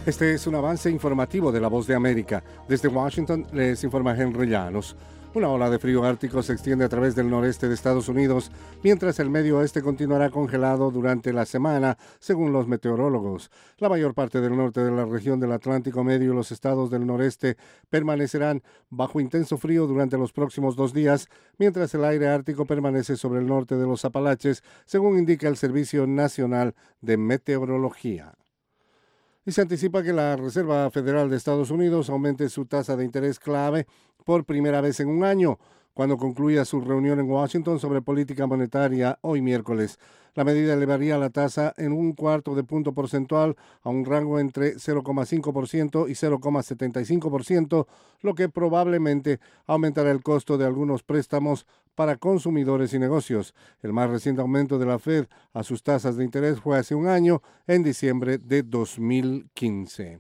Este es un avance informativo de La Voz de América. Desde Washington les informa Henry Llanos. Una ola de frío ártico se extiende a través del noreste de Estados Unidos, mientras el medio oeste continuará congelado durante la semana, según los meteorólogos. La mayor parte del norte de la región del Atlántico Medio y los estados del noreste permanecerán bajo intenso frío durante los próximos 2 días, mientras el aire ártico permanece sobre el norte de los Apalaches, según indica el Servicio Nacional de Meteorología. Y se anticipa que la Reserva Federal de Estados Unidos aumente su tasa de interés clave por primera vez en un año, cuando concluya su reunión en Washington sobre política monetaria hoy miércoles. La medida elevaría la tasa en 1/4 punto porcentual a un rango entre 0,5% y 0,75%, lo que probablemente aumentará el costo de algunos préstamos para consumidores y negocios. El más reciente aumento de la Fed a sus tasas de interés fue hace un año, en diciembre de 2015.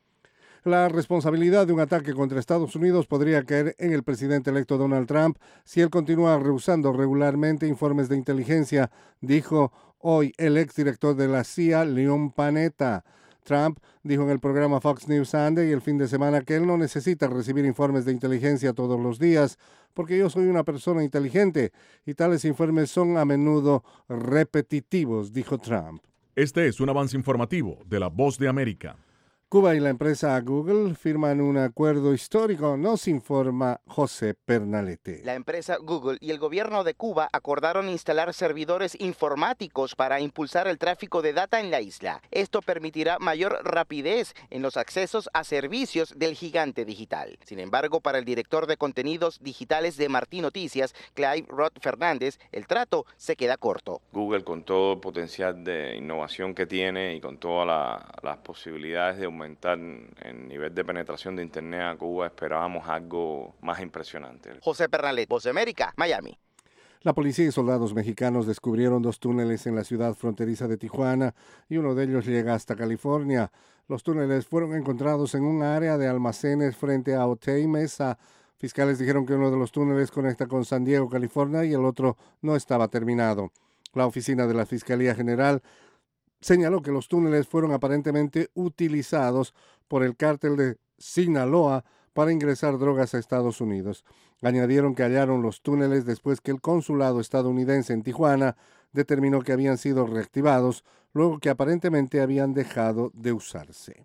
La responsabilidad de un ataque contra Estados Unidos podría caer en el presidente electo Donald Trump si él continúa rehusando regularmente informes de inteligencia, dijo hoy el exdirector de la CIA, Leon Panetta. Trump dijo en el programa Fox News Sunday el fin de semana que él no necesita recibir informes de inteligencia todos los días, porque yo soy una persona inteligente y tales informes son a menudo repetitivos, dijo Trump. Este es un avance informativo de La Voz de América. Cuba y la empresa Google firman un acuerdo histórico, nos informa José Pernalete. La empresa Google y el gobierno de Cuba acordaron instalar servidores informáticos para impulsar el tráfico de data en la isla. Esto permitirá mayor rapidez en los accesos a servicios del gigante digital. Sin embargo, para el director de contenidos digitales de Martí Noticias, Clive Rod Fernández, el trato se queda corto. Google, con todo el potencial de innovación que tiene y con todas las posibilidades de aumentar el nivel de penetración de Internet a Cuba, esperábamos algo más impresionante. José Pernalete, Voz de América, Miami. La policía y soldados mexicanos descubrieron 2 túneles en la ciudad fronteriza de Tijuana y uno de ellos llega hasta California. Los túneles fueron encontrados en un área de almacenes frente a Otay Mesa. Fiscales dijeron que uno de los túneles conecta con San Diego, California, y el otro no estaba terminado. La oficina de la Fiscalía General señaló que los túneles fueron aparentemente utilizados por el cártel de Sinaloa para ingresar drogas a Estados Unidos. Añadieron que hallaron los túneles después que el consulado estadounidense en Tijuana determinó que habían sido reactivados, luego que aparentemente habían dejado de usarse.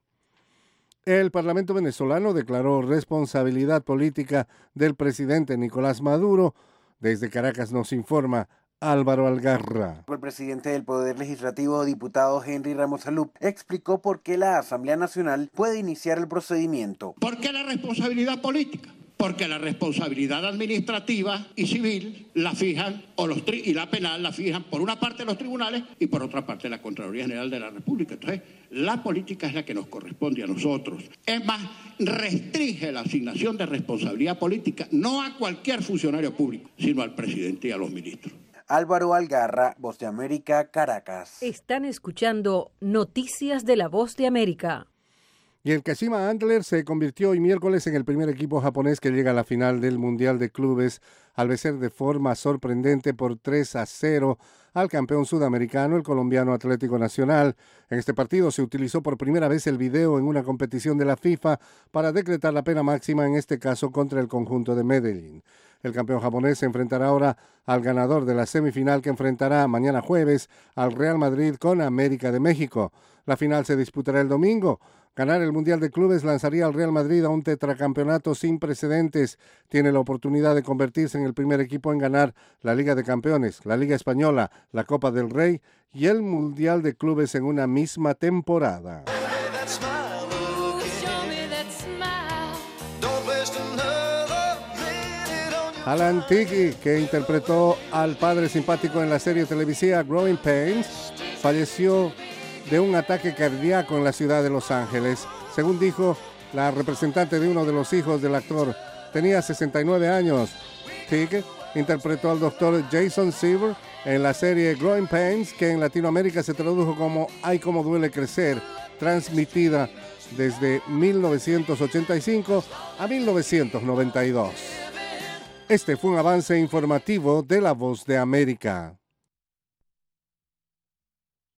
El Parlamento venezolano declaró responsabilidad política del presidente Nicolás Maduro. Desde Caracas nos informa Álvaro Algarra. El presidente del Poder Legislativo, diputado Henry Ramos Alup, explicó por qué la Asamblea Nacional puede iniciar el procedimiento. ¿Por qué la responsabilidad política? Porque la responsabilidad administrativa y civil la fijan, y la penal la fijan por una parte los tribunales y por otra parte la Contraloría General de la República. Entonces, la política es la que nos corresponde a nosotros. Es más, restringe la asignación de responsabilidad política no a cualquier funcionario público, sino al presidente y a los ministros. Álvaro Algarra, Voz de América, Caracas. Están escuchando Noticias de la Voz de América. Y el Kashima Antlers se convirtió hoy miércoles en el primer equipo japonés que llega a la final del Mundial de Clubes al vencer de forma sorprendente por 3-0 al campeón sudamericano, el colombiano Atlético Nacional. En este partido se utilizó por primera vez el video en una competición de la FIFA para decretar la pena máxima, en este caso contra el conjunto de Medellín. El campeón japonés se enfrentará ahora al ganador de la semifinal, que enfrentará mañana jueves al Real Madrid con América de México. La final se disputará el domingo. Ganar el Mundial de Clubes lanzaría al Real Madrid a un tetracampeonato sin precedentes. Tiene la oportunidad de convertirse en el primer equipo en ganar la Liga de Campeones, la Liga Española, la Copa del Rey y el Mundial de Clubes en una misma temporada. Alan Tiggy, que interpretó al padre simpático en la serie televisiva Growing Pains, falleció de un ataque cardíaco en la ciudad de Los Ángeles. Según dijo la representante de uno de los hijos del actor, tenía 69 años. Tiggy interpretó al doctor Jason Seaver en la serie Growing Pains, que en Latinoamérica se tradujo como Ay, cómo duele crecer, transmitida desde 1985 a 1992. Este fue un avance informativo de La Voz de América.